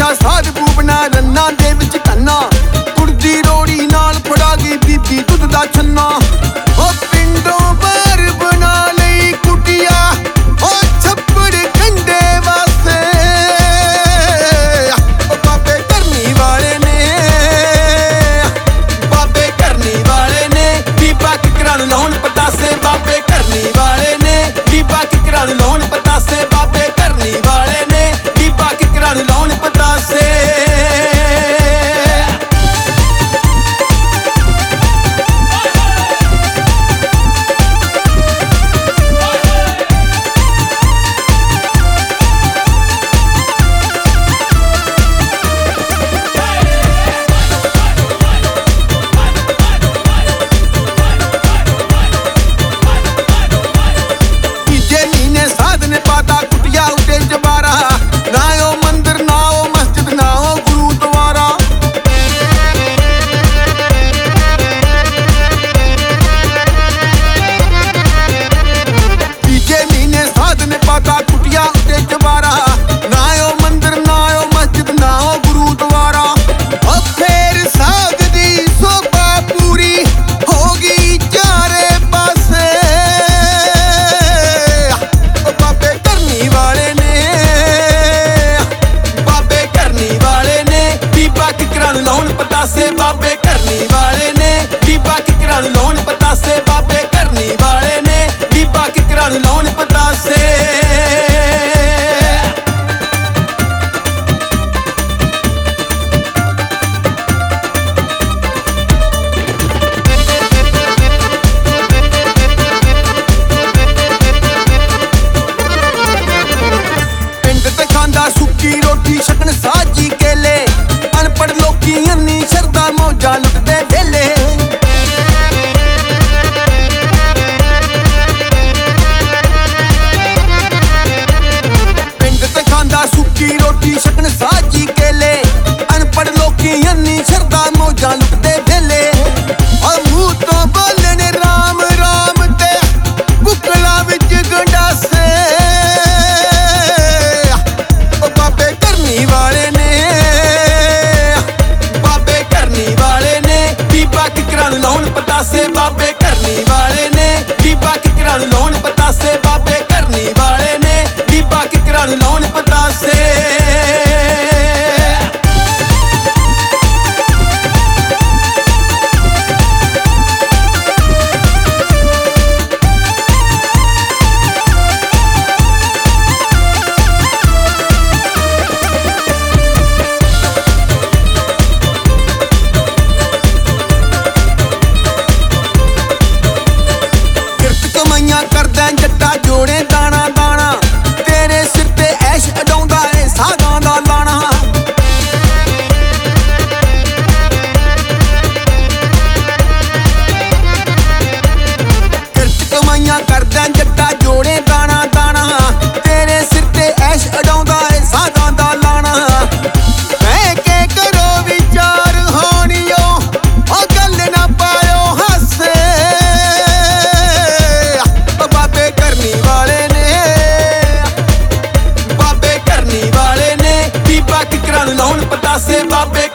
ਬਾਦਸ਼ਾਹ ਸਾਧ ਬੂਬਨਾ ਰੰਨਾਂ ਦੇ ਵਿੱਚ ਕੰਨਾ ਕੁੜਦੀ ਰੋੜੀ ਨਾਲ ਫੜਾ ਗਈ ਬੀਬੀ ਦੁੱਧ ਦਾ ਛੰਨਾ ਉਹ ਪਿੰਡੋਂ ਬਾਹਰ ਬਣਾ ਲਈ ਕੁਟੀਆ ਉਹ ਛੱਪੜ ਕੰਡੇ ਵਾਸਤੇ ਉਹ ਬਾਬੇ ਕਰਨੀ ਵਾਲੇ ਨੇ ਬੀਬਾ ਕਿਕਰਾਂ ਨੂੰ ਲਾਉਣ ਪਤਾਸੇ ਬਾਬੇ ਕਰਨੀ ਵਾਲੇ ਨੇ ਬੀਬਾ ਕਿਕਰਾਂ ਨੂੰ ਲਾਉਣ ਪਤਾਸੇ ਬਾਬੇ ਕਰਨੀ ਵਾਲੇ ਨੇ ਬੀਬਾ ਕਿਕਰਾਂ ਨੂੰ ਲਾਉਣ ਪਤਾਸੇ ਪਤਾਸੇ ਬਾਬੇ ਕਰਨੀ ਵਾਲੇ ਨੇ ਬੀਬਾ ਕਿਕਰਾਂ ਨੂੰ ਲਾਉਣ ਪਤਾਸੇ ਬਾਬੇ ਕਰਨੀ ਵਾਲੇ ਨੇ ਬੀਬਾ ਕਿਕਰਾਂ ਨੂੰ ਲਾਉਣ ਪਤਾਸੇ ਪਿੰਡ ਤੇ ਖਾਂਦਾ ਸੁੱਕੀ ਰੋਟੀ ਛਕਣ ਸਾਜੀ ਕੇਲੇ ਅਨਪੜ੍ਹ ਲੋਕੀ ਅੰਨੀ ਸ਼ਰਦਾ ਮੌਜਾਂ ਲੁੱਟਦੇ ਵੇਲੇ ਪਿੰਡ ਤੇ ਖਾਂਦਾ ਸੁੱਕੀ ਰੋਟੀ ਛਕਣ ਸਾਜੀ ਕੇਲੇ ਅਨਪੜ੍ਹ ਲੋਕੀ ਅੰਨੀ ਸ਼ਰਦਾ ਮੌਜਾਂ ਲੁੱਟਦੇ ਵੇਲੇ ਆ ਮੂੰਹ ਤੋਂ ਬੋਲੇ ਨੇ ਰਾਮ ਰਾਮ ਤੇ ਬੁੱਕਲਾਂ ਵਿੱਚ ਗੰਡਾਸੇ ਉਹ ਬਾਬੇ ਕਰਨੀ ਵਾਲੇ ਨੇ ਲਾਉਣ ਪਤਾਸੇ ਬਾਬੇ ਕਰਨੀ ਵਾਲੇ ਨੇ ਬੀਬਾ ਕਿਕਰਾਂ ਨੂੰ ਲਾਉਣ ਪਤਾਸੇ ਬਾਬੇ ਕਰਨੀ ਵਾਲੇ ਨੇ ਬੀਬਾ ਕਿਕਰਾਂ ਨੂੰ ਲਾਉਣ ਪਤਾਸੇ ਕਰਦਾ ਜੱਟਾ ਜੋੜੇ ਦਾਣਾ ਦਾਣਾ ਤੇਰੇ ਸਿਰ ਤੇ ਐਸ਼ ਅਡਾਉਂਦਾ ਏ ਸਾਗਾਂ ਦਾ ਲਾਣਾ ਕਿਰਤ ਕਮਾਈਆਂ ਕਰਦਾ ਜੱਟਾ ਜੋੜੇ ਦਾਣਾ ਦਾਣਾ ਤੇਰੇ ਸਿਰ ਤੇ ਐਸ਼ ਅਡਾਉਂਦਾ ਏ ਸਾਗਾਂ ਦਾ ਲਾਣਾ ਬਹਿ ਕੇ ਕਰੋ ਵਿਚਾਰ ਹੋਣੀਓ ਉਹ ਗੱਲ ਨਾ ਪਾਇਓ ਹਾਸੇ ਕਰਨੀ ਵਾਲੇ ਨੇ ਬੀਬਾ ਕਿਕਰਾਂ ਨੂੰ ਲਾਉਣ ਪਤਾਸੇ ਬਾਬੇ